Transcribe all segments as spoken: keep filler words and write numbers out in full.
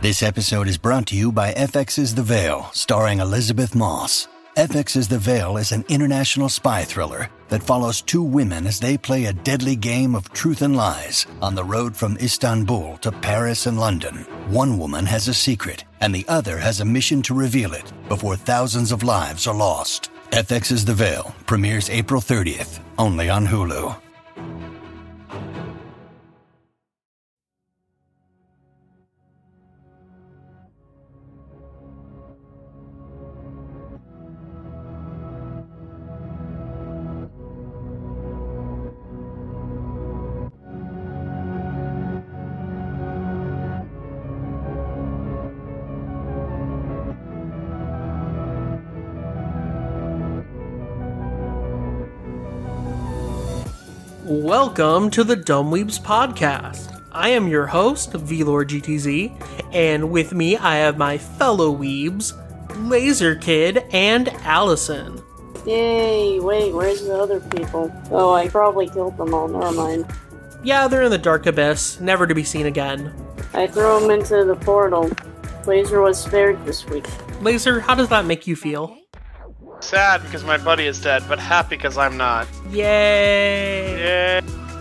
This episode is brought to you by F X's The Veil, starring Elizabeth Moss. F X's The Veil is an international spy thriller that follows two women as they play a deadly game of truth and lies on the road from Istanbul to Paris and London. One woman has a secret, and the other has a mission to reveal it before thousands of lives are lost. F X's The Veil premieres April thirtieth, only on Hulu. Welcome to the Dumb Weebs podcast. I am your host, VLordGTZ, and with me I have my fellow weebs, Laser Kid and Allison. Yay, wait, where's the other people? Oh, I probably killed them all, never mind. Yeah, they're in the dark abyss, never to be seen again. I threw them into the portal. Laser was spared this week. Laser, how does that make you feel? Sad because my buddy is dead, but happy because I'm not. Yay! Yay!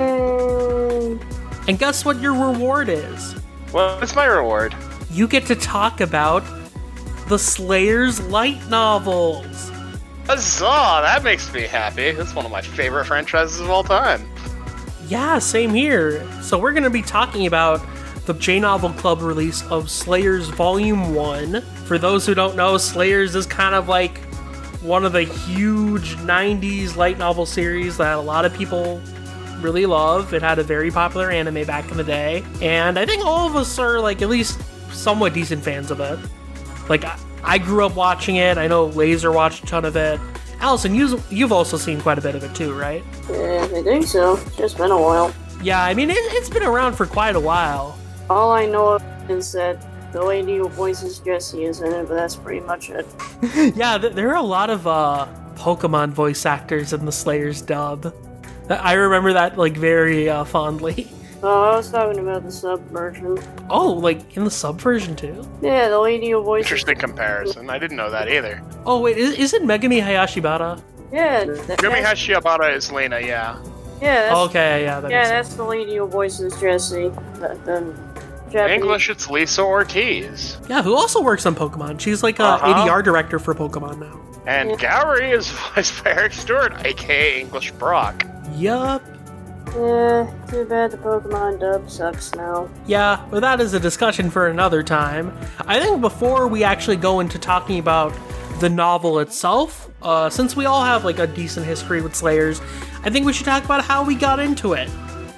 Yay. And guess what your reward is? What's my reward? You get to talk about the Slayer's light novels. Huzzah! That makes me happy. That's one of my favorite franchises of all time. Yeah, same here. So we're going to be talking about the J-Novel Club release of Slayers Volume one. For those who don't know, Slayers is kind of like one of the huge nineties light novel series that a lot of people really love. It had a very popular anime back in the day, and I think all of us are like at least somewhat decent fans of it. Like, I, I grew up watching it. I know Laser watched a ton of it. Allison, you, you've also seen quite a bit of it too, right? Yeah, I think so. It's just been a while. Yeah, I mean, it, it's been around for quite a while. All I know is that the lady who voices Jessie is in it, but that's pretty much it. Yeah, th- there are a lot of uh, Pokemon voice actors in the Slayers dub. I remember that, like, very uh, fondly. Oh, I was talking about the sub version. Oh, like, in the sub version, too? Yeah, the lady who voices... Interesting comparison. I didn't know that either. Oh, wait, is, isn't Megami Hayashibara? Yeah. That, Megami Hayashibara is Lena, yeah. Yeah, that's, okay, yeah, that yeah, makes that's sense. the lady who voices Jessie. The, the In Japanese. English, it's Lisa Ortiz. Yeah, who also works on Pokemon. She's like a Uh-huh. A D R director for Pokemon now. And Yeah. Gowry is voiced by Eric Stewart, aka English Brock. Yup. Yeah, too bad the Pokemon dub sucks now. Yeah, but that is a discussion for another time. I think before we actually go into talking about the novel itself, uh, since we all have like a decent history with Slayers, I think we should talk about how we got into it.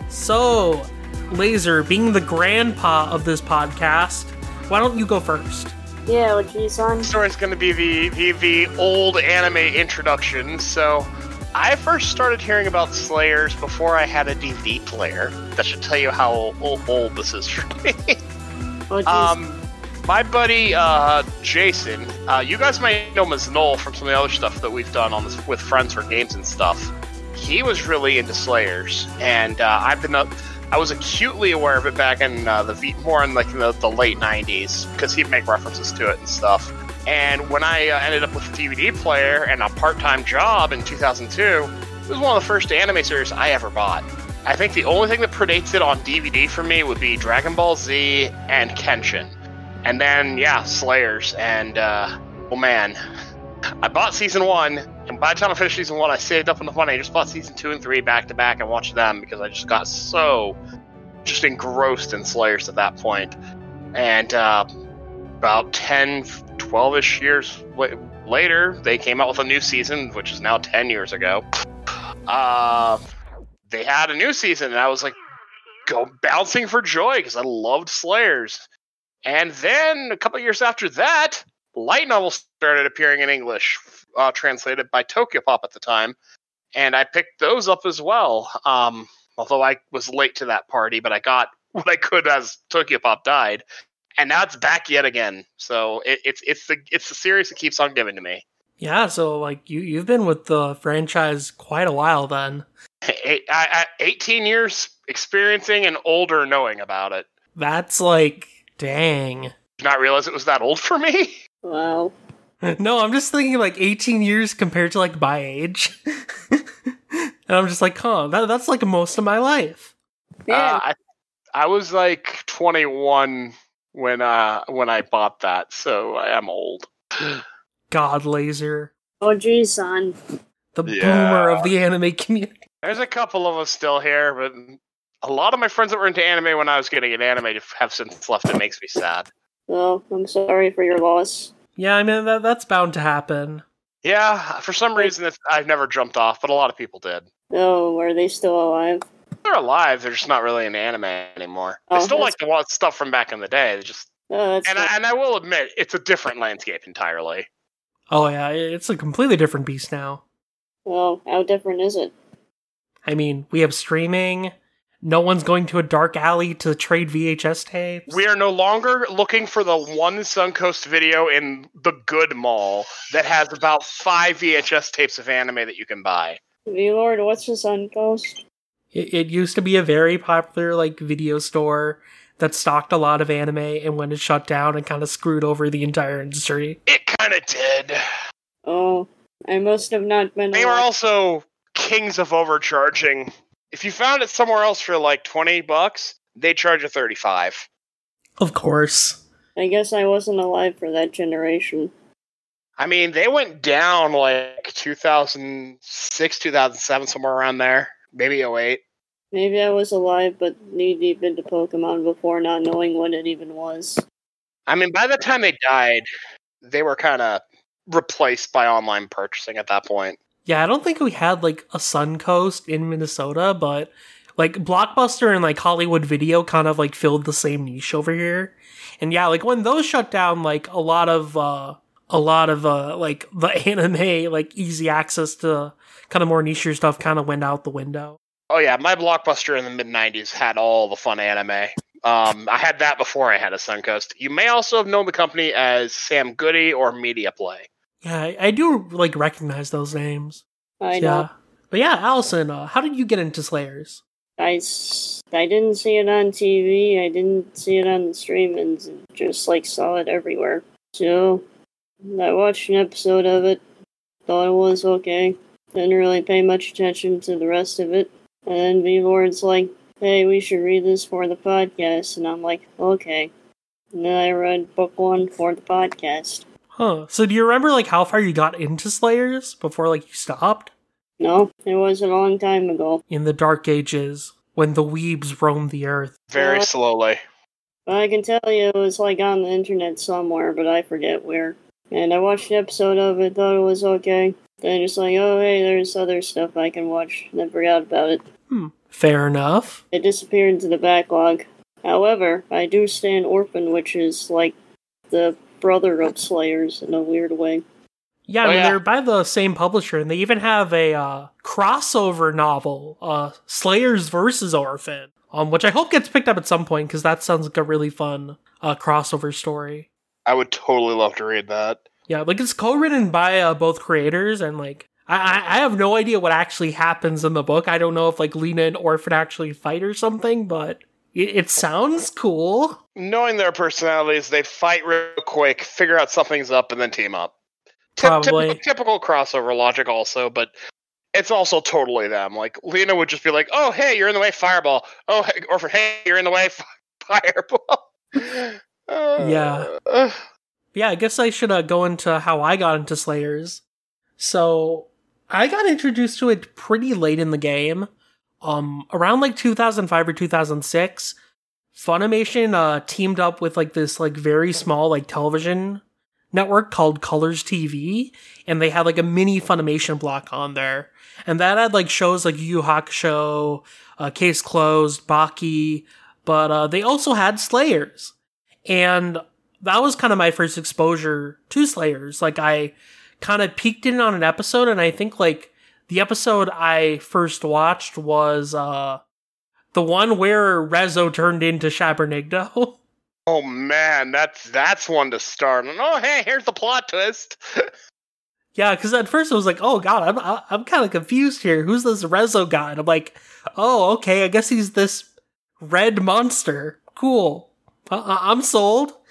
So, Laser, being the grandpa of this podcast, why don't you go first? Yeah, with G-Son. The story's going to be the, the, the old anime introduction, so... I first started hearing about Slayers before I had a D V D player. That should tell you how old, old this is for me. Oh, geez. um, my buddy uh, Jason, uh, you guys might know him as Noel from some of the other stuff that we've done on this with friends for games and stuff. He was really into Slayers, and uh, I've been up. I was acutely aware of it back in uh, the v- more in like the, the late nineties because he'd make references to it and stuff. And when I uh, ended up with a D V D player and a part-time job in two thousand two, it was one of the first anime series I ever bought. I think the only thing that predates it on D V D for me would be Dragon Ball Z and Kenshin. And then, yeah, Slayers. And, uh, oh man, I bought season one, and by the time I finished season one, I saved up enough money. I just bought season two and three back-to-back and watched them because I just got so just engrossed in Slayers at that point. And, uh, about ten, twelve-ish years later, they came out with a new season, which is now ten years ago. Uh, they had a new season, and I was like, go bouncing for joy, because I loved Slayers. And then, a couple years after that, light novels started appearing in English, uh, translated by Tokyopop at the time, and I picked those up as well. Um, although I was late to that party, but I got what I could as Tokyopop died. And now it's back yet again. So it, it's it's the it's the series that keeps on giving to me. Yeah, so like you you've been with the franchise quite a while then. Eight, I, I, eighteen years experiencing and older knowing about it. That's like, dang. Did not realize it was that old for me. Wow. No, I'm just thinking like eighteen years compared to like my age. And I'm just like, huh, that, that's like most of my life. Yeah. Uh, I I was like twenty-one when uh when I bought that, so I am old. God, Laser. Oh, geez, son. The Yeah. boomer of the anime community. There's a couple of us still here, but a lot of my friends that were into anime when I was getting into anime have since left. It makes me sad. Well, I'm sorry for your loss. Yeah, I mean, that, that's bound to happen. Yeah, for some reason it's, I've never jumped off, but a lot of people did. Oh, are they still alive? They're alive, they're just not really into anime anymore. Oh, They still that's- like to watch stuff from back in the day. They just Oh, that's and not- I, and I will admit, it's a different landscape entirely. Oh yeah, it's a completely different beast now. Well, how different is it? I mean, we have streaming. No one's going to a dark alley to trade V H S tapes. We are no longer looking for the one Suncoast video in the good mall that has about five V H S tapes of anime that you can buy. V-Lord, what's the Suncoast? It, it used to be a very popular like video store that stocked a lot of anime, and when it shut down, it kind of screwed over the entire industry. It kind of did. Oh, I must have not been They were alive. also kings of overcharging. If you found it somewhere else for like twenty bucks, they charge you thirty-five. Of course. I guess I wasn't alive for that generation. I mean, they went down like two thousand six, two thousand seven, somewhere around there. Maybe oh eight. Maybe I was alive, but knee deep into Pokemon before not knowing what it even was. I mean, by the time they died, they were kind of replaced by online purchasing at that point. Yeah, I don't think we had like a Suncoast in Minnesota, but like Blockbuster and like Hollywood Video kind of like filled the same niche over here. And yeah, like when those shut down, like a lot of uh a lot of uh like the anime, like easy access to kind of more niche stuff kind of went out the window. Oh yeah, my Blockbuster in the mid nineties had all the fun anime. Um, I had that before I had a Suncoast. You may also have known the company as Sam Goody or Media Play. Yeah, I, I do like recognize those names. I Yeah. know. But yeah, Allison, uh, how did you get into Slayers? I, s- I didn't see it on T V, I didn't see it on the streamings, and just like saw it everywhere. So, I watched an episode of it, thought it was okay, didn't really pay much attention to the rest of it, and then V-Lord's like, hey, we should read this for the podcast, and I'm like, okay. And then I read book one for the podcast. Huh. So do you remember like how far you got into Slayers before like you stopped? No, it was a long time ago. In the Dark Ages, when the weebs roamed the earth. Very Uh, slowly. I can tell you it was like on the internet somewhere, but I forget where. And I watched an episode of it, thought it was okay. Then just like, oh hey, there's other stuff I can watch. Then forgot about it. Hmm. Fair enough. It disappeared into the backlog. However, I do stand Orphan, which is like the brother of Slayers in a weird way. Yeah, I Oh, mean, yeah. they're by the same publisher, and they even have a uh, crossover novel, uh, Slayers versus Orphan, um, which I hope gets picked up at some point, because that sounds like a really fun uh, crossover story. I would totally love to read that. Yeah, like it's co-written by uh, both creators, and like I-, I I have no idea what actually happens in the book. I don't know if like Lena and Orphan actually fight or something, but it, it sounds cool. Knowing their personalities, they fight real quick, figure out something's up, and then team up. Tip- Probably. typical, typical crossover logic also, but it's also totally them. Like, Lena would just be like, oh, hey, you're in the way, fireball. Oh, hey, Orphan, hey, you're in the way, fireball. Uh, Yeah. uh, Yeah, I guess I should uh, go into how I got into Slayers. So, I got introduced to it pretty late in the game. Um, around like two thousand five or two thousand six, Funimation uh, teamed up with like this like very small like television network called Colors T V, and they had like a mini Funimation block on there. And that had like shows like Yu Yu Hakusho, uh, Case Closed, Baki, but uh, they also had Slayers. And that was kind of my first exposure to Slayers. Like, I kind of peeked in on an episode, and I think, like, the episode I first watched was, uh, the one where Rezo turned into Shabernigdo. oh, man, that's that's one to start. And, oh, hey, here's the plot twist. Yeah, because at first I was like, oh god, I'm, I'm kind of confused here. Who's this Rezo guy? And I'm like, oh, okay, I guess he's this red monster. Cool. I- I'm sold.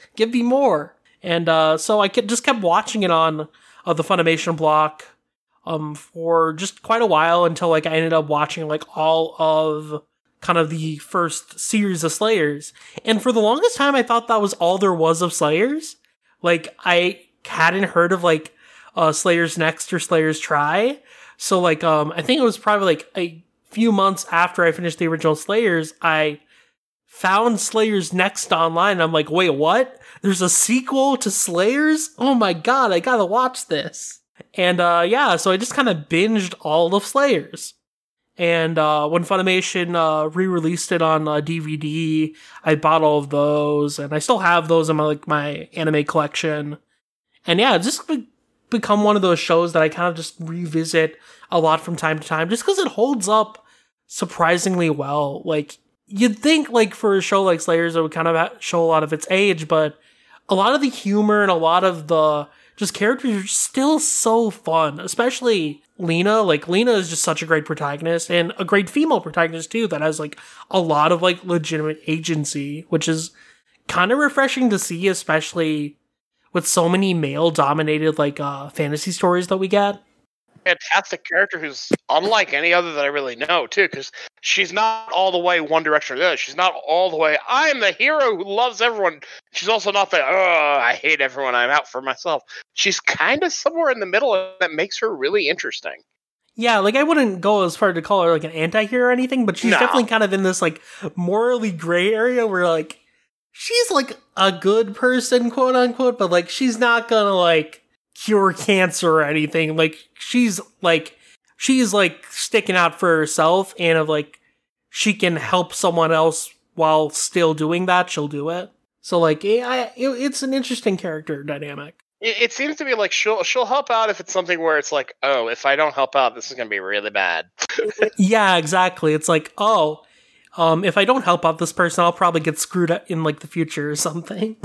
Give me more. And uh, so I just kept watching it on uh, the Funimation block um, for just quite a while until like I ended up watching like all of kind of the first series of Slayers. And for the longest time, I thought that was all there was of Slayers. Like, I hadn't heard of like uh, Slayers Next or Slayers Try. So like, um, I think it was probably like a few months after I finished the original Slayers, I found Slayers Next online. I'm like, wait, what? There's a sequel to Slayers? Oh my god, I gotta watch this. And uh, yeah, so I just kind of binged all of Slayers. And uh, when Funimation uh, re-released it on uh, D V D, I bought all of those, and I still have those in my like my anime collection. And yeah, it's just be- become one of those shows that I kind of just revisit a lot from time to time, just because it holds up surprisingly well. Like, you'd think like for a show like Slayers, it would kind of ha- show a lot of its age, but a lot of the humor and a lot of the just characters are still so fun, especially Lena. Like, Lena is just such a great protagonist, and a great female protagonist too, that has like a lot of like legitimate agency, which is kind of refreshing to see, especially with so many male dominated like uh fantasy stories that we get. Fantastic character who's unlike any other that I really know too, because she's not all the way one direction or the other. She's not all the way I'm the hero who loves everyone. She's also not the oh I hate everyone, I'm out for myself. She's kind of somewhere in the middle, and that makes her really interesting. Yeah, like I wouldn't go as far to call her like an anti-hero or anything, but she's No. definitely kind of in this like morally gray area where like she's like a good person, quote unquote, but like she's not gonna like cure cancer or anything. Like, she's like she's like sticking out for herself, and of like she can help someone else while still doing that, she'll do it. So like it, I, it, it's an interesting character dynamic. It, it seems to be like she'll she'll help out if it's something where it's like, oh, if I don't help out, this is gonna be really bad. Yeah, exactly. It's like, oh, um, if I don't help out this person, I'll probably get screwed up in like the future or something.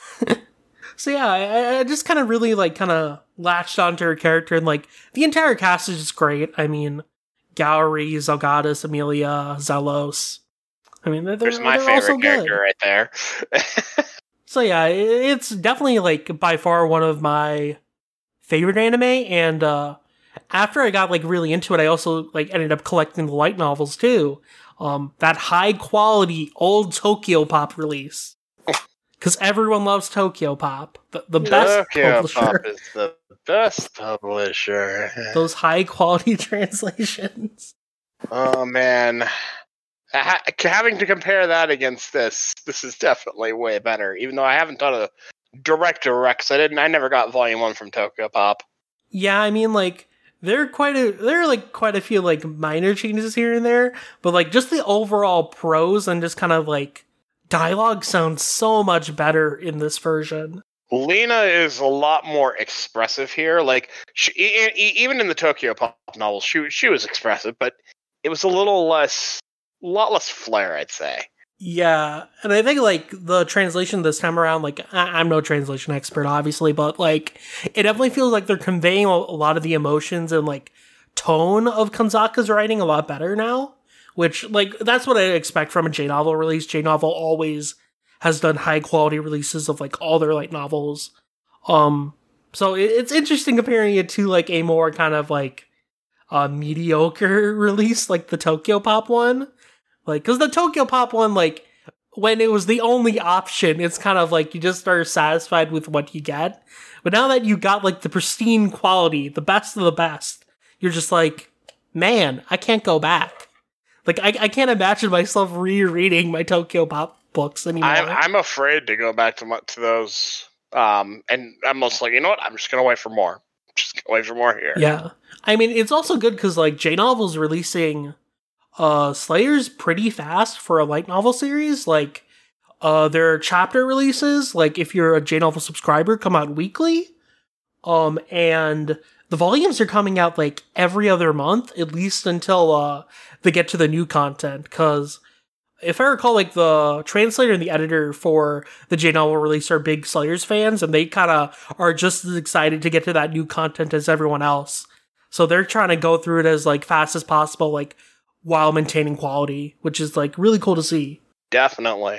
So yeah, I, I just kind of really like kind of latched onto her character, and like the entire cast is just great. I mean, Gowri, Zelgadis, Amelia, Zelos. I mean, they're, There's my they're favorite also character good. right there. So yeah, it- it's definitely like by far one of my favorite anime. And uh, after I got like really into it, I also like ended up collecting the light novels too. Um, that high quality old Tokyo Pop release. Because everyone loves Tokyo Pop. The, the best Tokyo publisher. Pop is the best publisher. Those high quality translations. Oh man, ha- having to compare that against this, this is definitely way better. Even though I haven't done a direct direct, because I didn't, I never got Volume One from Tokyo Pop. Yeah, I mean, like there are quite a there are like quite a few like minor changes here and there, but like just the overall prose and just kind of like dialogue sounds so much better in this version. Lena is a lot more expressive here. Like she, e- e- even in the Tokyo Pop novels, she she was expressive, but it was a little less, a lot less flair, I'd say. Yeah, and I think like the translation this time around, like I- I'm no translation expert, obviously, but like it definitely feels like they're conveying a a lot of the emotions and like tone of Kanzaka's writing a lot better now. Which, like, that's what I expect from a J-novel release. J-novel always has done high-quality releases of, like, all their light novels. Um, so it, it's interesting comparing it to, like, a more kind of, like, uh, mediocre release, like the Tokyo Pop one. Like, because the Tokyo Pop one, like, when it was the only option, it's kind of like you just are satisfied with what you get. But now that you got, like, the pristine quality, the best of the best, you're just like, man, I can't go back. Like, I, I can't imagine myself rereading my Tokyo Pop books anymore. I'm I'm afraid to go back to my, to those. Um, and I'm just like, you know what? I'm just gonna wait for more. Just gonna wait for more here. Yeah, I mean, it's also good because like J Novel's releasing uh Slayers pretty fast for a light novel series. Like, uh, their chapter releases, like if you're a J Novel subscriber, come out weekly. Um, and the volumes are coming out like every other month, at least until uh they get to the new content. Because if I recall, like the translator and the editor for the J Novel release are big Slayers fans, and they kind of are just as excited to get to that new content as everyone else. So they're trying to go through it as like fast as possible, like while maintaining quality, which is like really cool to see. Definitely.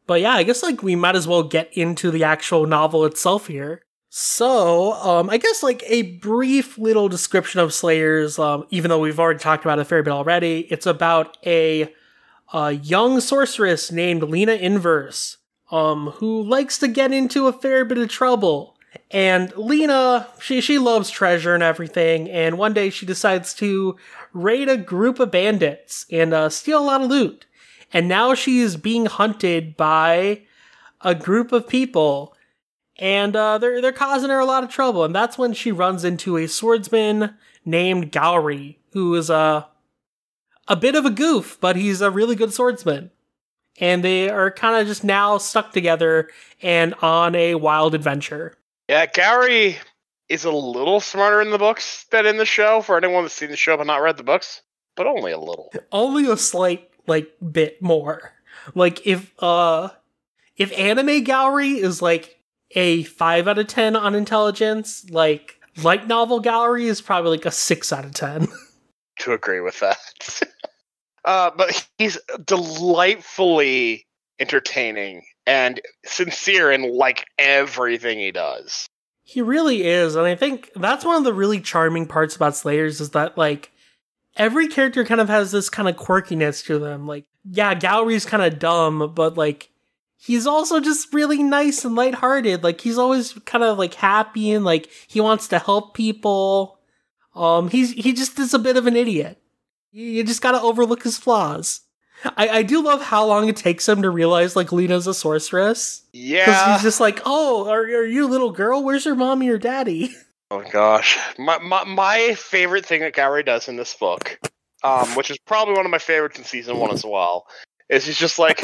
But yeah, I guess like we might as well get into the actual novel itself here. So, um, I guess like a brief little description of Slayers, um, even though we've already talked about it a fair bit already. It's about a, a young sorceress named Lena Inverse, um, who likes to get into a fair bit of trouble. And Lena, she, she loves treasure and everything, and one day she decides to raid a group of bandits and uh, steal a lot of loot. And now she's being hunted by a group of people, and uh, they're they're causing her a lot of trouble. And that's when she runs into a swordsman named Gowry, who is a a bit of a goof, but he's a really good swordsman. And they are kind of just now stuck together and on a wild adventure. Yeah, Gowry is a little smarter in the books than in the show. For anyone that's seen the show but not read the books, but only a little. Only a slight like bit more. Like if uh if anime Gowry is like a five out of ten on intelligence, like light novel Gowry is probably like a six out of ten. To agree with that. uh, but he's delightfully entertaining and sincere in like everything he does. He really is, and I think that's one of the really charming parts about Slayers is that like every character kind of has this kind of quirkiness to them. Like, yeah, Gowry's kind of dumb, but like he's also just really nice and lighthearted. Like he's always kind of like happy and like he wants to help people. Um, he's he just is a bit of an idiot. You just gotta overlook his flaws. I, I do love how long it takes him to realize like Lena's a sorceress. Yeah, because he's just like, oh, are, are you a little girl? Where's your mommy or daddy? Oh gosh, my my my favorite thing that Gowry does in this book, um, which is probably one of my favorites in season one as well, is he's just like,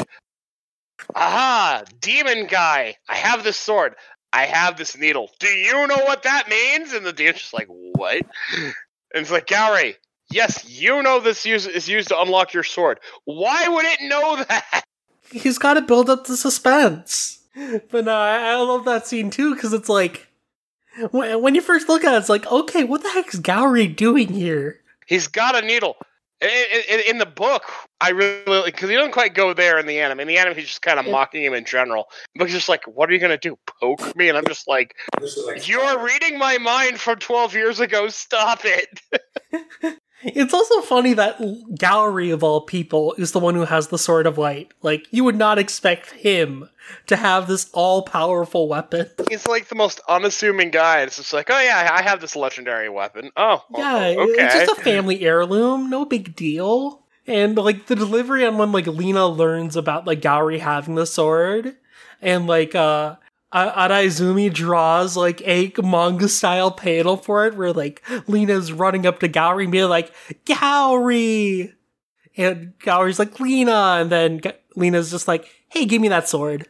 aha, demon guy, I have this sword, I have this needle. Do you know what that means? And the demon's just like, what? And it's like, Gowry, yes, you know this use, is used to unlock your sword. Why would it know that? He's got to build up the suspense. But no, I, I love that scene too, because it's like, when, when you first look at it, it's like, okay, what the heck is Gowry doing here? He's got a needle. In, in, in the book, I really, because he doesn't quite go there in the anime. In the anime, he's just kind of mocking him in general. But he's just like, what are you going to do, poke me? And I'm just like, you're reading my mind from twelve years ago, stop it. It's also funny that Gowry, of all people, is the one who has the Sword of Light. Like, you would not expect him to have this all-powerful weapon. He's like the most unassuming guy. It's just like, oh yeah, I have this legendary weapon. Oh, yeah, okay. It's just a family heirloom, no big deal. And, like, the delivery on when, like, Lena learns about, like, Gowry having the sword, and, like, uh... Araizumi draws, like, a manga-style panel for it, where, like, Lena's running up to Gowry and being like, Gowry! And Gowry's like, Lena! And then G- Lena's just like, hey, give me that sword.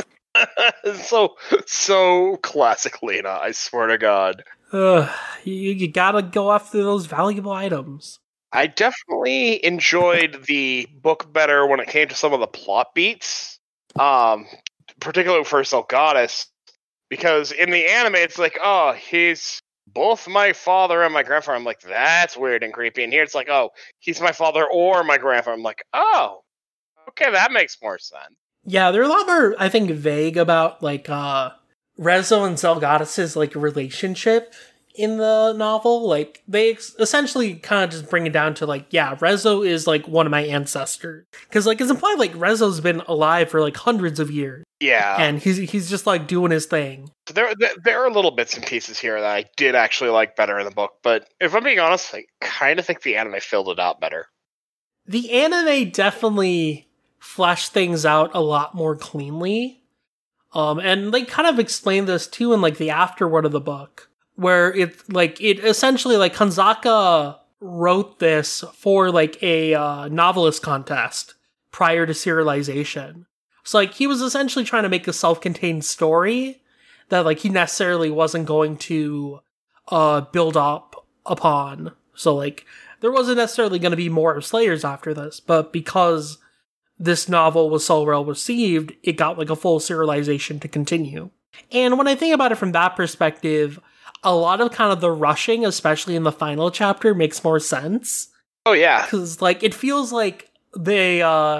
so, so classic Lena, I swear to God. Uh, you, you gotta go after those valuable items. I definitely enjoyed the book better when it came to some of the plot beats. Um... Particularly for Zelgadis, because in the anime it's like, oh, he's both my father and my grandfather. I'm like, that's weird and creepy. And here it's like, oh, he's my father or my grandfather. I'm like, oh, okay, that makes more sense. Yeah, they're a lot more, I think, vague about like uh, Rezo and Zelgadis' like relationship in the novel. Like they ex- essentially kind of just bring it down to like, yeah, Rezo is like one of my ancestors, because like it's implied like Rezo's been alive for like hundreds of years. Yeah, and he's he's just like doing his thing. So there, there there are little bits and pieces here that I did actually like better in the book, but if I'm being honest, I kind of think the anime filled it out better. The anime definitely fleshed things out a lot more cleanly, um, and they kind of explained this too in like the afterword of the book, where it like it essentially like Kanzaka wrote this for like a uh, novelist contest prior to serialization. So, like, he was essentially trying to make a self-contained story that, like, he necessarily wasn't going to uh, build up upon. So, like, there wasn't necessarily going to be more Slayers after this, but because this novel was so well received, it got, like, a full serialization to continue. And when I think about it from that perspective, a lot of kind of the rushing, especially in the final chapter, makes more sense. Oh, yeah. Because, like, it feels like they, uh...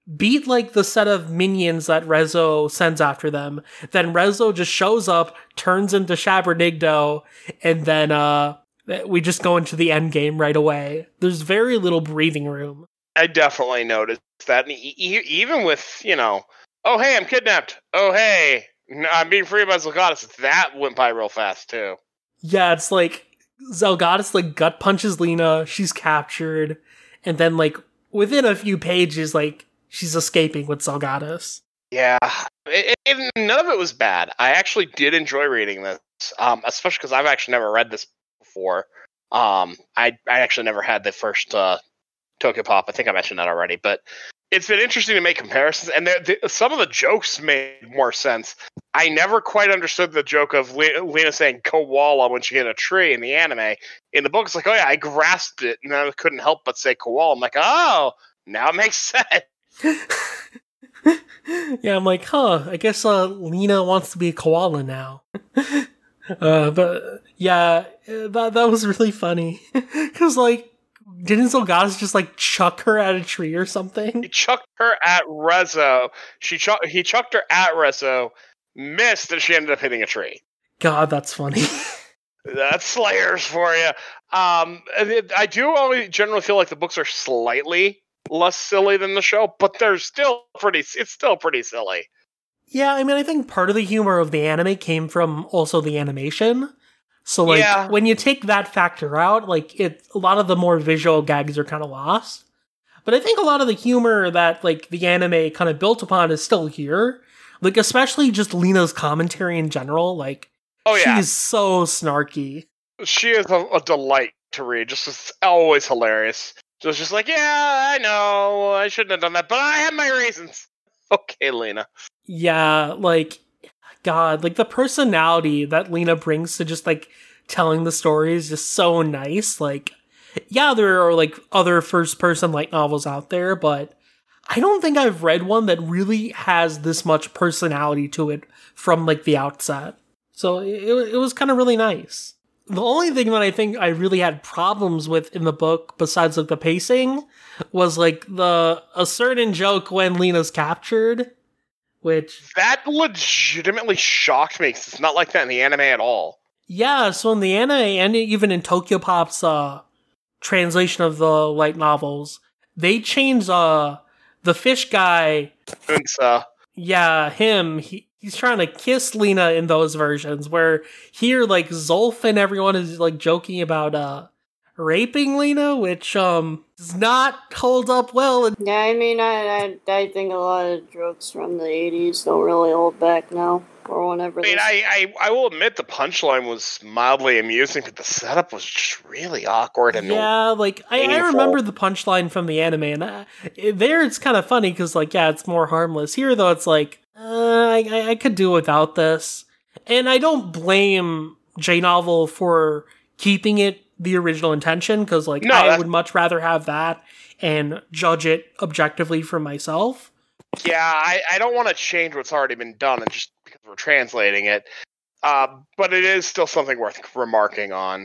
beat like the set of minions that Rezo sends after them. Then Rezo just shows up, turns into Shabernigdo, and then uh, we just go into the end game right away. There's very little breathing room. I definitely noticed that. E- e- even with, you know, oh, hey, I'm kidnapped. Oh, hey, I'm being freed by Zelgadis. That went by real fast, too. Yeah, it's like Zelgadis like gut punches Lena, she's captured, and then like within a few pages, like she's escaping with Zelgadis. Yeah, it, it, none of it was bad. I actually did enjoy reading this, um, especially because I've actually never read this before. Um, I I actually never had the first uh, Tokyo Pop. I think I mentioned that already, but it's been interesting to make comparisons, and the, the, some of the jokes made more sense. I never quite understood the joke of Le- Lena saying koala when she hit a tree in the anime. In the book, it's like, oh yeah, I grasped it, and I couldn't help but say koala. I'm like, oh, now it makes sense. Yeah, I'm like, huh, I guess uh, Lena wants to be a koala now. uh, but yeah, that, that was really funny. Because, like, didn't Zelgadis just, like, chuck her at a tree or something? He chucked her at Rezo. She chuck- He chucked her at Rezo, missed, and she ended up hitting a tree. God, that's funny. That's Slayers for you. Um, I do only generally feel like the books are slightly less silly than the show, but they're still pretty. It's still pretty silly. Yeah, I mean, I think part of the humor of the anime came from also the animation. So, like, yeah. when you take that factor out, like, it a lot of the more visual gags are kind of lost. But I think a lot of the humor that, like, the anime kind of built upon is still here. Like, especially just Lena's commentary in general. Like, oh yeah, she's so snarky. She is a, a delight to read. Just it's always hilarious. So it's just like, yeah, I know, I shouldn't have done that, but I have my reasons. Okay, Lena. Yeah, like, God, like, the personality that Lena brings to just, like, telling the story is just so nice. Like, yeah, there are, like, other first-person light novels out there, but I don't think I've read one that really has this much personality to it from, like, the outset. So it, it was kind of really nice. The only thing that I think I really had problems with in the book, besides like the pacing, was like the a certain joke when Lena's captured, which that legitimately shocked me because it's not like that in the anime at all. Yeah, so in the anime and even in Tokyo Pop's uh, translation of the light novels, they changed uh the fish guy. Unsa. Yeah, him. He. He's trying to kiss Lena in those versions, where here, like, Zolf and everyone is, like, joking about, uh, raping Lena, which, um, does not hold up well. Yeah, I mean, I, I, I think a lot of jokes from the eighties don't really hold back now, or whenever. I mean, I, I, I will admit the punchline was mildly amusing, but the setup was just really awkward and yeah, like, I, I remember the punchline from the anime, and uh, there it's kind of funny, because, like, yeah, it's more harmless. Here, though, it's like, Uh, I, I could do without this. And I don't blame J-Novel for keeping it the original intention, because, like, no, I that's... would much rather have that and judge it objectively for myself. Yeah, I, I don't want to change what's already been done, and just because we're translating it. Uh, but it is still something worth remarking on.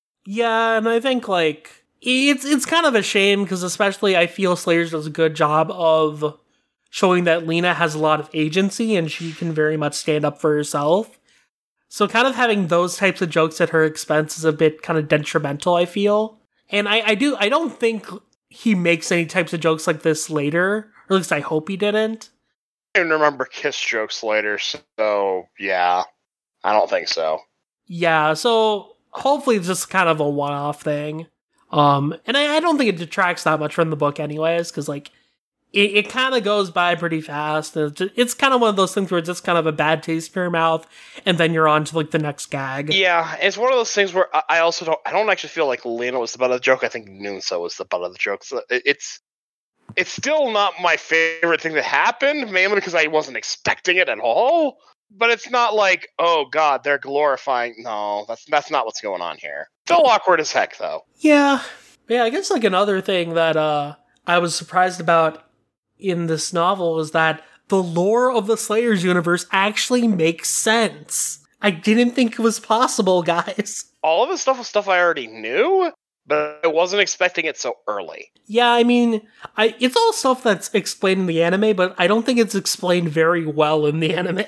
Yeah, and I think, like, it's, it's kind of a shame, because especially I feel Slayers does a good job of showing that Lena has a lot of agency and she can very much stand up for herself. So kind of having those types of jokes at her expense is a bit kind of detrimental, I feel. And I, I do I don't think he makes any types of jokes like this later, or at least I hope he didn't. I don't remember kiss jokes later, so yeah, I don't think so. Yeah, so hopefully it's just kind of a one-off thing. Um, and I, I don't think it detracts that much from the book anyways, because, like, It, it kind of goes by pretty fast. It's, it's kind of one of those things where it's just kind of a bad taste in your mouth, and then you're on to, like, the next gag. Yeah, it's one of those things where I also don't. I don't actually feel like Lena was the butt of the joke. I think Nunsa was the butt of the joke. So it, it's it's still not my favorite thing that happened, mainly because I wasn't expecting it at all. But it's not like, oh god, they're glorifying. No, that's that's not what's going on here. Still awkward as heck, though. Yeah, yeah. I guess like another thing that uh, I was surprised about in this novel is that the lore of the Slayers universe actually makes sense. I didn't think it was possible, guys. All of this stuff was stuff I already knew, but I wasn't expecting it so early. Yeah, I mean, I it's all stuff that's explained in the anime, but I don't think it's explained very well in the anime.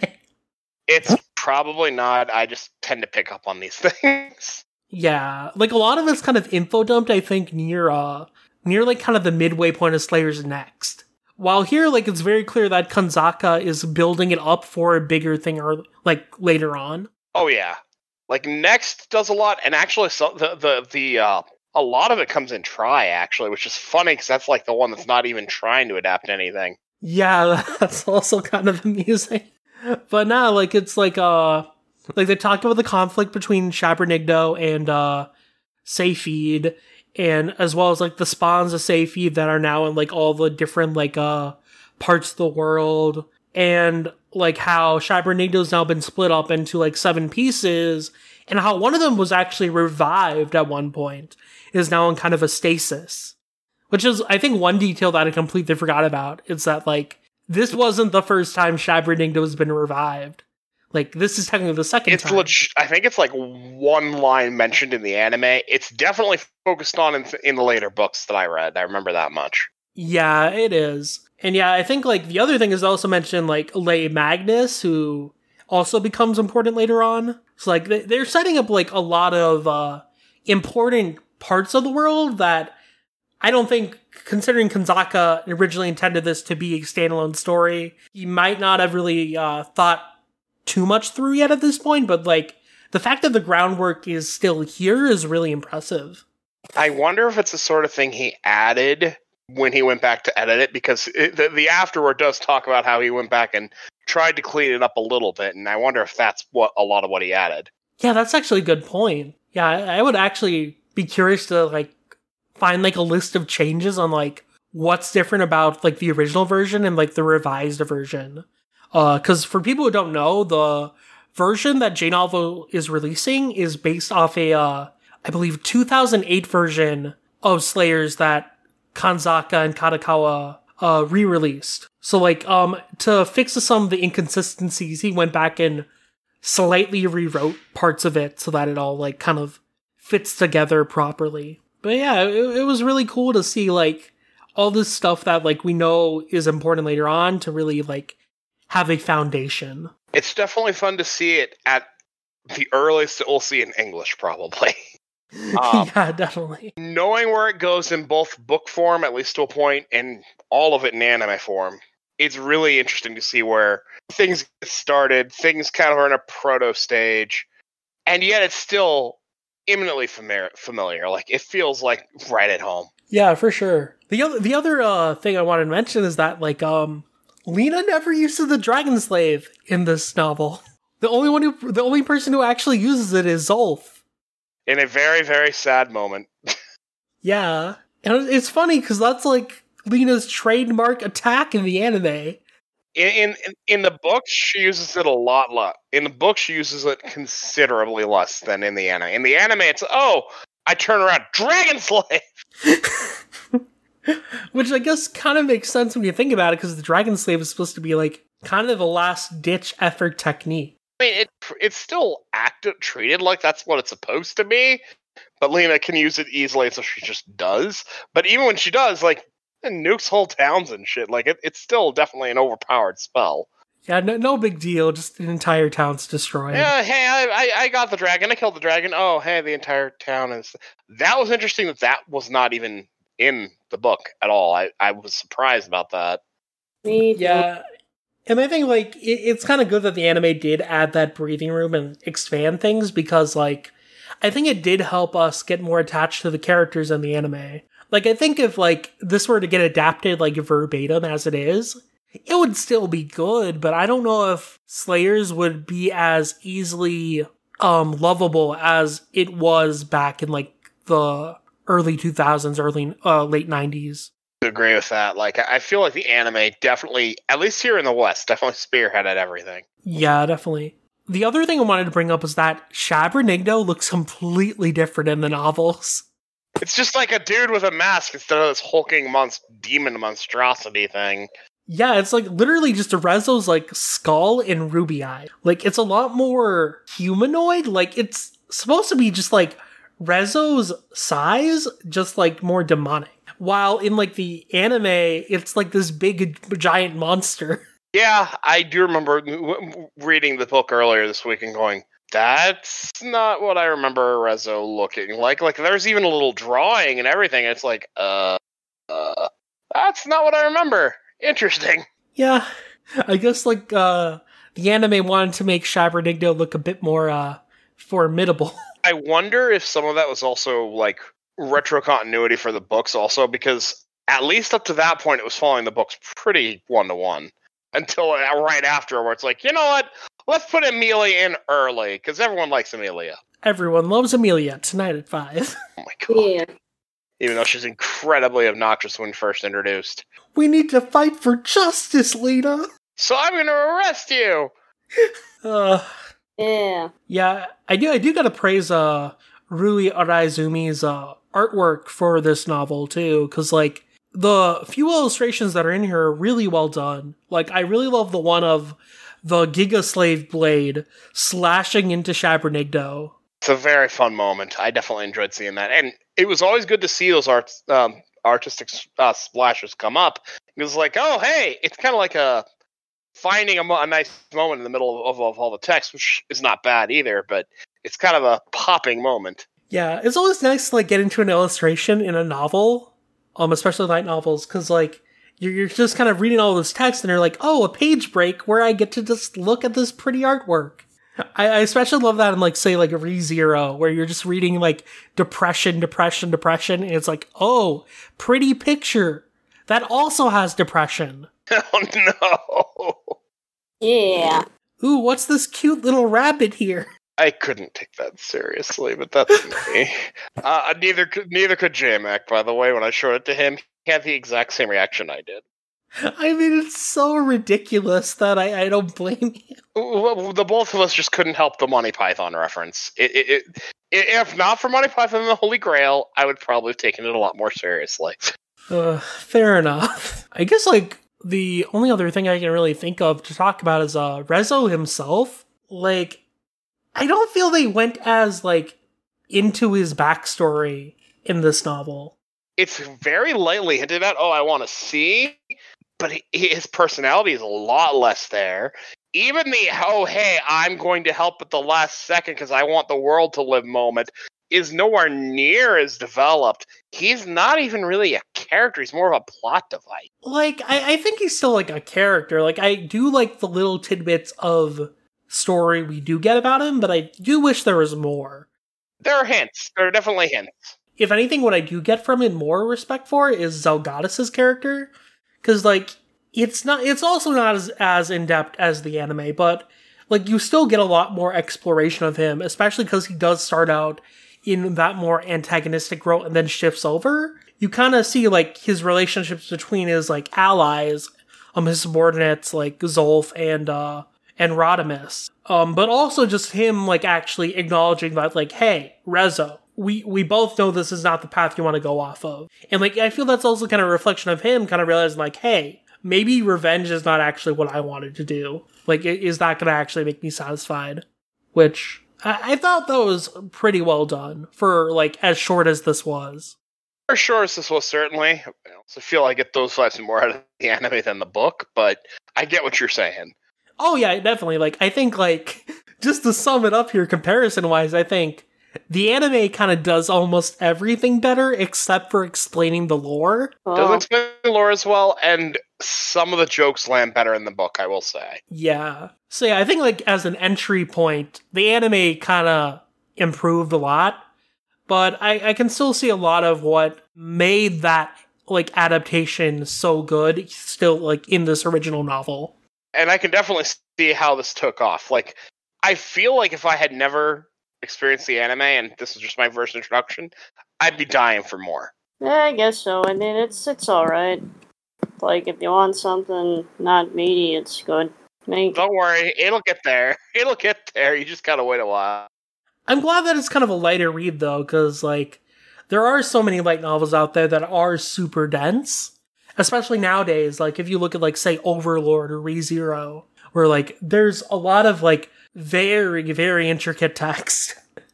It's probably not. I just tend to pick up on these things. Yeah, like a lot of it's kind of info dumped, I think, near uh near like kind of the midway point of Slayer's Next. While here, like, it's very clear that Kanzaka is building it up for a bigger thing or like later on. Oh yeah. Like Next does a lot, and actually so the the, the uh a lot of it comes in Try, actually, which is funny because that's like the one that's not even trying to adapt anything. Yeah, that's also kind of amusing. But now, like, it's like, uh, like they talked about the conflict between Shabernigdo and, uh, Seyfried, and as well as, like, the spawns of Seyfried that are now in, like, all the different, like, uh, parts of the world, and, like, how Shabernigdo's now been split up into, like, seven pieces, and how one of them was actually revived at one point, is now in kind of a stasis. Which is, I think, one detail that I completely forgot about, is that, like, this wasn't the first time Shabernigdo has been revived. Like, this is technically the second it's time. Leg- I think it's like one line mentioned in the anime. It's definitely focused on in, th- in the later books that I read. I remember that much. Yeah, it is. And yeah, I think, like, the other thing is also mentioned, like, Leigh Magnus, who also becomes important later on. So, like, they're setting up, like, a lot of uh, important parts of the world that I don't think, considering Kanzaka originally intended this to be a standalone story, he might not have really uh, thought too much through yet at this point, but, like, the fact that the groundwork is still here is really impressive. I wonder if it's the sort of thing he added when he went back to edit it, because it, the, the afterword does talk about how he went back and tried to clean it up a little bit, and I wonder if that's what a lot of what he added. Yeah, that's actually a good point. Yeah, I, I would actually be curious to, like, find, like, a list of changes on, like, what's different about, like, the original version and, like, the revised version. Uh, because for people who don't know, the version that J-Novel is releasing is based off a, uh, I believe, two thousand eight version of Slayers that Kanzaka and Kadokawa uh, re-released. So, like, um, to fix some of the inconsistencies, he went back and slightly rewrote parts of it so that it all, like, kind of fits together properly. But yeah, it, it was really cool to see, like, all this stuff that, like, we know is important later on to really, like, have a foundation. It's definitely fun to see it at the earliest that we'll see in English, probably. Um, yeah, definitely. Knowing where it goes in both book form, at least to a point, and all of it in anime form, it's really interesting to see where things get started, things kind of are in a proto stage, and yet it's still imminently familiar, familiar. Like, it feels like right at home. Yeah, for sure. The other the other uh, thing I wanted to mention is that, like, um, Lena never uses the Dragon Slave in this novel. The only one who, the only person who actually uses it is Zulf. In a very, very sad moment. Yeah. And it's funny, because that's, like, Lena's trademark attack in the anime. In, in in the books, she uses it a lot less. In the books, she uses it considerably less than in the anime. In the anime, it's, oh, I turn around, Dragon Slave! Which I guess kind of makes sense when you think about it, because the Dragon Slave is supposed to be, like, kind of a last-ditch effort technique. I mean, it it's still acted, treated like that's what it's supposed to be, but Lena can use it easily, so she just does. But even when she does, like, it nukes whole towns and shit. Like, it, it's still definitely an overpowered spell. Yeah, no, no big deal. Just an entire town's destroyed. Yeah, hey, I, I I got the dragon. I killed the dragon. Oh, hey, the entire town is... That was interesting that that was not even in the book at all. I, I was surprised about that. Me too. Yeah. And I think, like, it, it's kind of good that the anime did add that breathing room and expand things, because, like, I think it did help us get more attached to the characters in the anime. Like, I think if, like, this were to get adapted, like, verbatim as it is, it would still be good, but I don't know if Slayers would be as easily, um, lovable as it was back in, like, the early two thousands, early, uh, late nineties. To agree with that. Like, I feel like the anime definitely, at least here in the West, definitely spearheaded everything. Yeah, definitely. The other thing I wanted to bring up is that Shabernigdo looks completely different in the novels. It's just like a dude with a mask instead of this hulking monst- demon monstrosity thing. Yeah, it's like literally just Arezzo's like skull and ruby eye. Like, it's a lot more humanoid. Like, it's supposed to be just like Rezo's size just like more demonic. While in like the anime, it's like this big giant monster. Yeah, I do remember reading the book earlier this week and going, that's not what I remember Rezo looking like. Like, there's even a little drawing and everything. It's like, uh, uh, that's not what I remember. Interesting. Yeah, I guess like uh, the anime wanted to make Shabernigdo look a bit more uh, formidable. I wonder if some of that was also like retro continuity for the books also, because at least up to that point it was following the books pretty one-to-one until right after where it's like, you know what, let's put Amelia in early because everyone likes Amelia. Everyone loves Amelia tonight at five. Oh my god. Yeah. Even though she's incredibly obnoxious when first introduced. We need to fight for justice, Lena. So I'm gonna arrest you. uh Yeah. Yeah, I do I do gotta praise uh Rui Araizumi's uh artwork for this novel too, because like the few illustrations that are in here are really well done. Like I really love the one of the Giga Slave blade slashing into Shabernigdo. It's a very fun moment. I definitely enjoyed seeing that, and it was always good to see those art um, artistic uh, splashes come up. It was like, oh hey, it's kind of like a finding a, mo- a nice moment in the middle of, of all the text, which is not bad either, but it's kind of a popping moment. Yeah, it's always nice to like get into an illustration in a novel, um, especially light novels, because like you're you're just kind of reading all this text and you're like, oh, a page break where I get to just look at this pretty artwork. I, I especially love that in like say like ReZero, where you're just reading like depression, depression, depression, and it's like, oh, pretty picture that also has depression. Oh no! Yeah. Ooh, what's this cute little rabbit here? I couldn't take that seriously, but that's me. Uh, neither could neither could J-Mac, by the way. When I showed it to him, he had the exact same reaction I did. I mean, it's so ridiculous that I, I don't blame you. Well, the both of us just couldn't help the Monty Python reference. It, it, it, if not for Monty Python and the Holy Grail, I would probably have taken it a lot more seriously. Uh, fair enough. I guess, like, the only other thing I can really think of to talk about is uh, Rezo himself. Like, I don't feel they went as, like, into his backstory in this novel. It's very lightly hinted at, oh, I want to see, but he, his personality is a lot less there. Even the, oh, hey, I'm going to help at the last second because I want the world to live moment is nowhere near as developed. He's not even really a character. He's more of a plot device. Like, I, I think he's still, like, a character. Like, I do like the little tidbits of story we do get about him, but I do wish there was more. There are hints. There are definitely hints. If anything, what I do get from him more respect for is Zelgadis' character. Because, like, it's not, it's also not as, as in-depth as the anime, but, like, you still get a lot more exploration of him, especially because he does start out in that more antagonistic role and then shifts over. You kind of see, like, his relationships between his, like, allies, um, his subordinates, like, Zolf and, uh, and Rodimus. Um, but also just him, like, actually acknowledging that, like, hey, Rezo, we, we both know this is not the path you want to go off of. And, like, I feel that's also kind of a reflection of him kind of realizing, like, hey, maybe revenge is not actually what I wanted to do. Like, is that going to actually make me satisfied? Which, I, I thought that was pretty well done for, like, as short as this was. For sure as this was, certainly. I also feel I get those vibes more out of the anime than the book, but I get what you're saying. Oh, yeah, definitely. Like, I think, like, just to sum it up here, comparison-wise, I think the anime kind of does almost everything better except for explaining the lore. Oh. Doesn't explain the lore as well, and some of the jokes land better in the book, I will say. Yeah. So, yeah, I think, like, as an entry point, the anime kind of improved a lot, but I, I can still see a lot of what made that, like, adaptation so good still, like, in this original novel. And I can definitely see how this took off. Like, I feel like if I had never experienced the anime and this is just my first introduction, I'd be dying for more. Yeah, I guess so. I mean, it's it's alright. Like, if you want something not meaty, it's good. I mean, don't worry, it'll get there. It'll get there. You just gotta wait a while. I'm glad that it's kind of a lighter read, though, because, like, there are so many light novels out there that are super dense. Especially nowadays, like, if you look at, like, say, Overlord or ReZero, where, like, there's a lot of, like, very, very intricate text.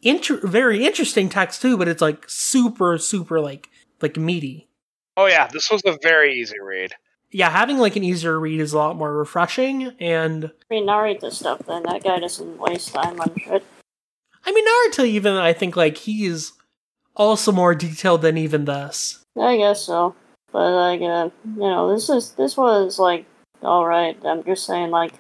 inter- very interesting text too, but it's like super, super like like meaty. Oh yeah, this was a very easy read. Yeah, having like an easier read is a lot more refreshing, and Read Naruto stuff then. That guy doesn't waste time on shit. I mean Naruto even I think like he's also more detailed than even this. I guess so. But like uh you know, this is this was like alright. I'm just saying like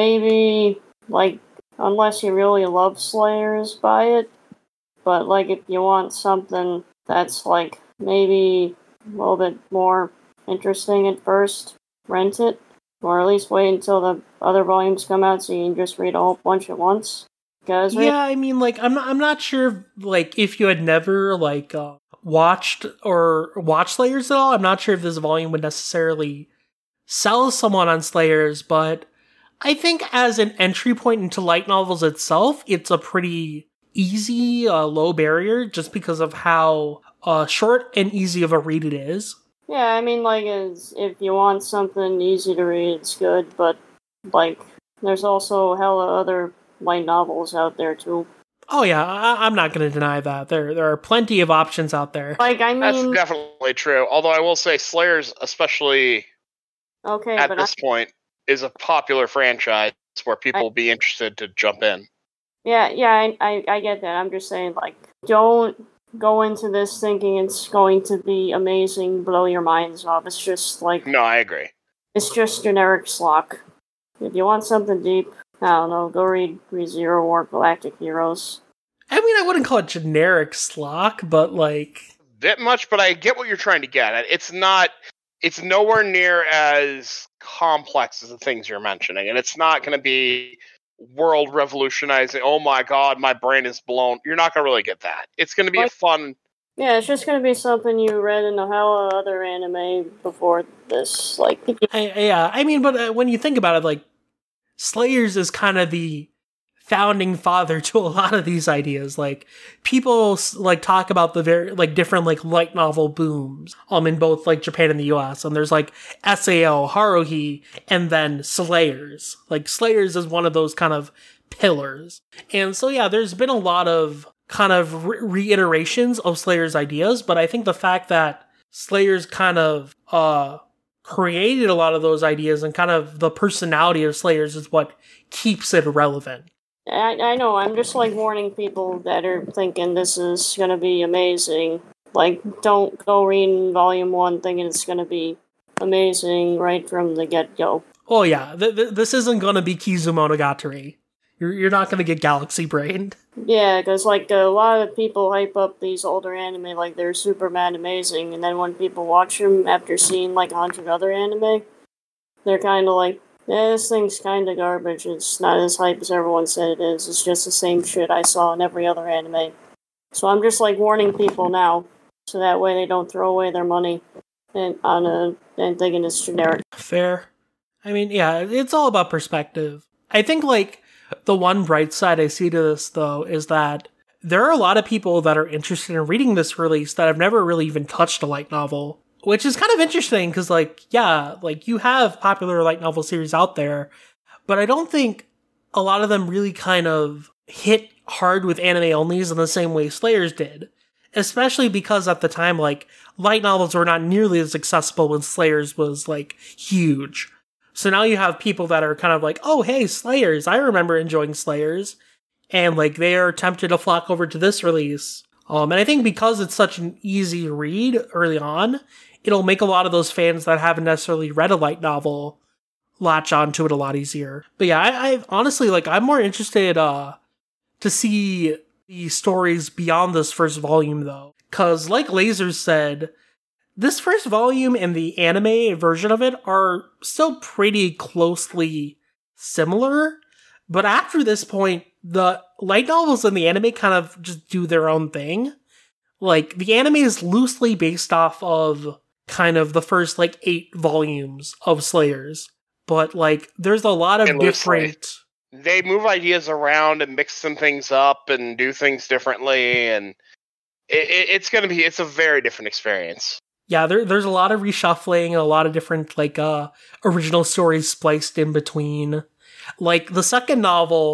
maybe like unless you really love Slayers, buy it. But like if you want something that's like maybe a little bit more interesting at first, rent it. Or at least wait until the other volumes come out so you can just read a whole bunch at once. Guys, Yeah, I mean like I'm not I'm not sure like if you had never like uh, watched or watched Slayers at all, I'm not sure if this volume would necessarily sell someone on Slayers, but I think as an entry point into light novels itself, it's a pretty easy, uh, low barrier just because of how uh, short and easy of a read it is. Yeah, I mean, like, it's, if you want something easy to read, it's good, but, like, there's also hella other light novels out there, too. Oh yeah, I- I'm not going to deny that. There there are plenty of options out there. Like, I mean... That's definitely true. Although I will say Slayers, especially okay, at but this I, point, is a popular franchise where people I, will be interested to jump in. Yeah, yeah, I, I, I get that. I'm just saying, like, don't go into this thinking it's going to be amazing, blow your minds off. It's just, like... No, I agree. It's just generic schlock. If you want something deep, I don't know, go read ReZero War Galactic Heroes. I mean, I wouldn't call it generic schlock, but like... Bit much, but I get what you're trying to get at. It's not... It's nowhere near as complex as the things you're mentioning, and it's not going to be world revolutionizing. Oh my god, my brain is blown. You're not going to really get that. It's going to be like, a fun... Yeah, it's just going to be something you read in a hell of other anime before this. Like, I, yeah, I mean, but uh, when you think about it, like, Slayers is kind of the founding father to a lot of these ideas. Like, people like talk about the very like different like light novel booms um in both like Japan and the U S, and there's like S A O, Haruhi, and then Slayers. Like, Slayers is one of those kind of pillars. And so yeah, there's been a lot of kind of re- reiterations of Slayers ideas, but I think the fact that Slayers kind of uh created a lot of those ideas and kind of the personality of Slayers is what keeps it relevant. I, I know, I'm just, like, warning people that are thinking this is gonna be amazing. Like, don't go reading Volume one thinking it's gonna be amazing right from the get-go. Oh yeah, th- th- this isn't gonna be Kizumonogatari. You're, you're not gonna get Galaxy Brained. Yeah, because, like, a lot of people hype up these older anime like they're super mad amazing, and then when people watch them after seeing, like, a hundred other anime, they're kind of like, yeah, this thing's kind of garbage. It's not as hype as everyone said it is. It's just the same shit I saw in every other anime. So I'm just, like, warning people now, so that way they don't throw away their money and on a and thinking it's generic. Fair. I mean, yeah, it's all about perspective. I think, like, the one bright side I see to this, though, is that there are a lot of people that are interested in reading this release that have never really even touched a light novel. Which is kind of interesting, because, like, yeah, like, you have popular light novel series out there, but I don't think a lot of them really kind of hit hard with anime onlys in the same way Slayers did. Especially because at the time, like, light novels were not nearly as accessible when Slayers was, like, huge. So now you have people that are kind of like, oh, hey, Slayers, I remember enjoying Slayers, and, like, they are tempted to flock over to this release. Um, and I think because it's such an easy read early on, it'll make a lot of those fans that haven't necessarily read a light novel latch onto it a lot easier. But yeah, I, I honestly, like, I'm more interested uh, to see the stories beyond this first volume, though. Because, like Laser said, this first volume and the anime version of it are still pretty closely similar. But after this point, the light novels and the anime kind of just do their own thing. Like, the anime is loosely based off of kind of the first, like, eight volumes of Slayers. But, like, there's a lot of And different... They move ideas around and mix some things up and do things differently, and it, it, it's going to be, it's a very different experience. Yeah, there, there's a lot of reshuffling and a lot of different, like, uh, original stories spliced in between. Like, the second novel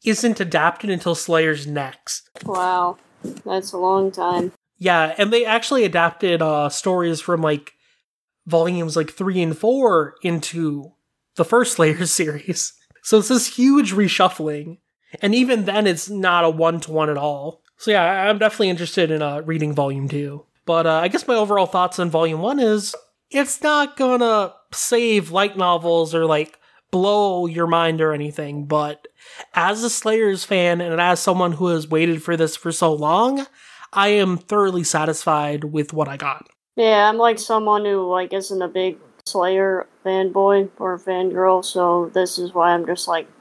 isn't adapted until Slayers Next. Wow, that's a long time. Yeah, and they actually adapted uh, stories from like volumes like three and four into the first Slayers series. So it's this huge reshuffling. And even then, it's not a one-to-one at all. So yeah, I'm definitely interested in uh, reading volume two. But uh, I guess my overall thoughts on volume one is, it's not gonna save light novels or like blow your mind or anything, but as a Slayers fan and as someone who has waited for this for so long, I am thoroughly satisfied with what I got. Yeah, I'm like someone who like isn't a big Slayer fanboy or fangirl, so this is why I'm just like,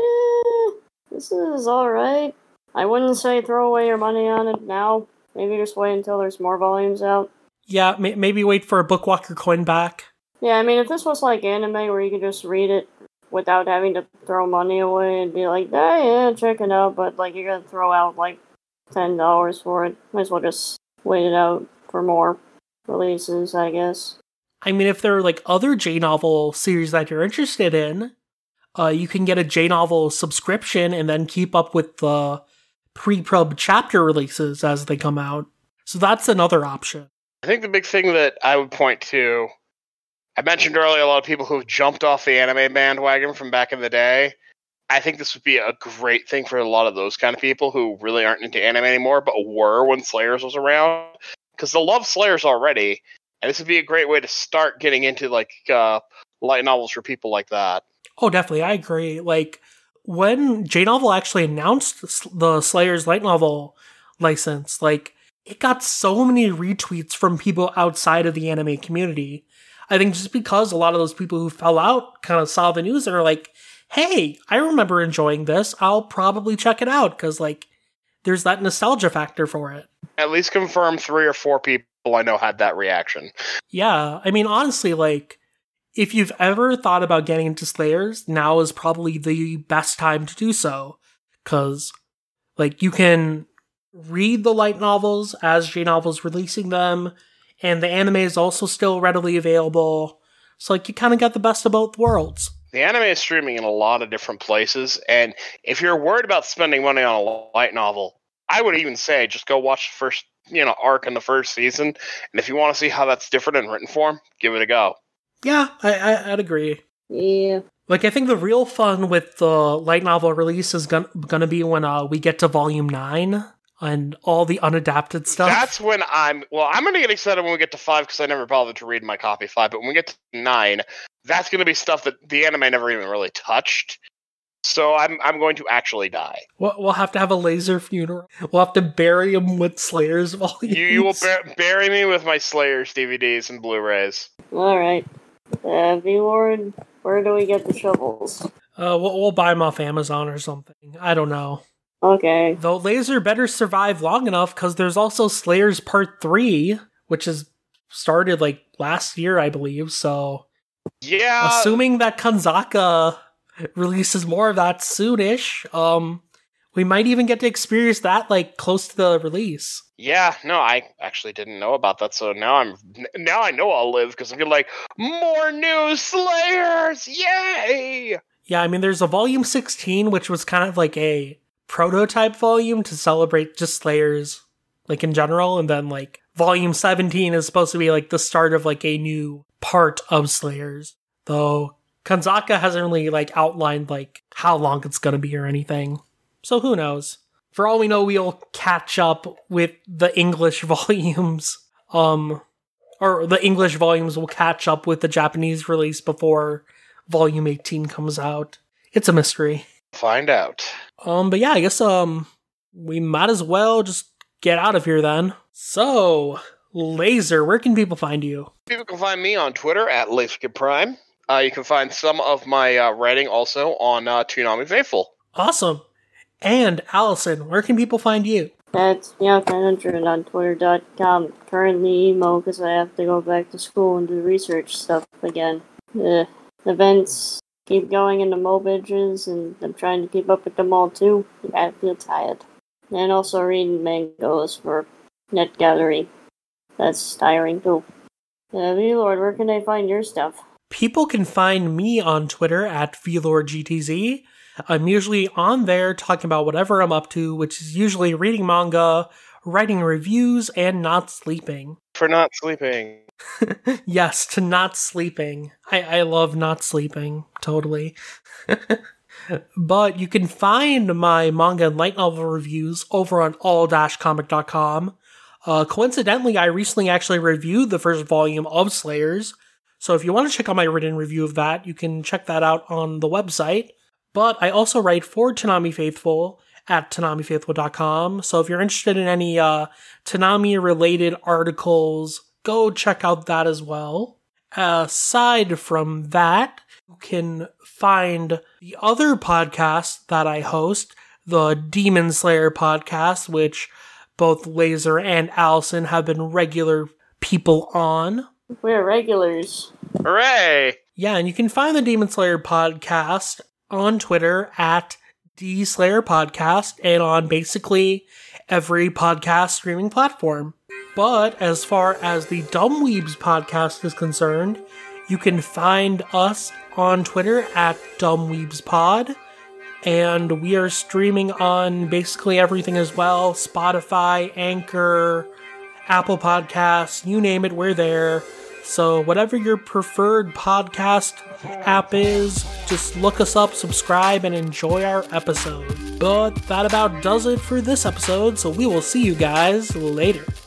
eh, this is alright. I wouldn't say throw away your money on it now. Maybe just wait until there's more volumes out. Yeah, may- maybe wait for a Bookwalker coin back. Yeah, I mean, if this was like anime where you could just read it without having to throw money away and be like, ah, yeah, check it out, but like you're gonna throw out like ten dollars for it, might as well just wait it out for more releases, I guess. I mean, if there are like other J-novel series that you're interested in, uh, you can get a J-novel subscription and then keep up with the pre-pub chapter releases as they come out. So that's another option. I think the big thing that I would point to, I mentioned earlier a lot of people who've jumped off the anime bandwagon from back in the day. I think this would be a great thing for a lot of those kind of people who really aren't into anime anymore, but were when Slayers was around. Because they'll love Slayers already, and this would be a great way to start getting into like uh, light novels for people like that. Oh, definitely, I agree. Like, when J-Novel actually announced the Slayers light novel license, like, it got so many retweets from people outside of the anime community. I think just because a lot of those people who fell out kind of saw the news and are like, hey, I remember enjoying this, I'll probably check it out, because, like, there's that nostalgia factor for it. At least confirm three or four people I know had that reaction. Yeah, I mean, honestly, like, if you've ever thought about getting into Slayers, now is probably the best time to do so. Because, like, you can read the light novels as J-Novel's releasing them, and the anime is also still readily available. So, like, you kind of got the best of both worlds. The anime is streaming in a lot of different places, and if you're worried about spending money on a light novel, I would even say just go watch the first, you know, arc in the first season, and if you want to see how that's different in written form, give it a go. Yeah, I, I, I'd agree. Yeah. Like, I think the real fun with the light novel release is gonna, gonna be when uh, we get to volume nine and all the unadapted stuff. That's when I'm, well, I'm gonna get excited when we get to five, because I never bothered to read my copy of five, but when we get to nine, that's gonna be stuff that the anime never even really touched. So I'm I'm going to actually die. We'll, we'll have to have a laser funeral. We'll have to bury him with Slayers volumes. You, you will bur- bury me with my Slayers D V Ds and Blu-rays. Alright. Uh, V-Lord, where do we get the shovels? Uh, we'll, we'll buy them off Amazon or something. I don't know. Okay. Though Laser better survive long enough, because there's also Slayers Part three, which has started, like, last year, I believe, so... Yeah! Assuming that Kanzaka releases more of that soonish, um, we might even get to experience that, like, close to the release. Yeah, no, I actually didn't know about that, so now I'm now I know I'll live, because I'm gonna like, more new Slayers! Yay! Yeah, I mean, there's a Volume sixteen, which was kind of like a prototype volume to celebrate just Slayers, like, in general, and then, like, Volume seventeen is supposed to be, like, the start of, like, a new part of Slayers. Though, Kanzaka hasn't really, like, outlined, like, how long it's gonna be or anything. So who knows? For all we know, we'll catch up with the English volumes. Um, or the English volumes will catch up with the Japanese release before Volume eighteen comes out. It's a mystery. Find out. Um, but yeah, I guess, um, we might as well just get out of here then. So, Laser, where can people find you? People can find me on Twitter at LaserKidPrime. Uh, you can find some of my uh, writing also on uh, Toonami Faithful. Awesome. And Allison, where can people find you? That's Meowth nine hundred on Twitter dot com. Currently emo because I have to go back to school and do research stuff again. The events keep going into Mobiges, and I'm trying to keep up with them all too. I feel tired. And also reading mangoes for Net Gallery. That's tiring too. Uh, V-Lord, where can I find your stuff? People can find me on Twitter at V Lord G T Z. I'm usually on there talking about whatever I'm up to, which is usually reading manga, writing reviews, and not sleeping. For not sleeping. Yes, to not sleeping. I, I love not sleeping, totally. But you can find my manga and light novel reviews over on all dash comic dot com. Uh, coincidentally, I recently actually reviewed the first volume of Slayers, so if you want to check out my written review of that, you can check that out on the website. But I also write for Toonami Faithful at toonami faithful dot com, so if you're interested in any uh, Toonami-related articles, go check out that as well. Aside from that, you can find the other podcast that I host, the Demon Slayer podcast, which both Laser and Allison have been regular people on. We're regulars. Hooray! Yeah, and you can find the Demon Slayer podcast on Twitter at D Slayer Podcast and on basically every podcast streaming platform. But as far as the Dumb Weebs podcast is concerned, you can find us on Twitter at DumbWeebsPod, and we are streaming on basically everything as well. Spotify, Anchor, Apple Podcasts, you name it, we're there. So whatever your preferred podcast app is, just look us up, subscribe, and enjoy our episode. But that about does it for this episode, so we will see you guys later.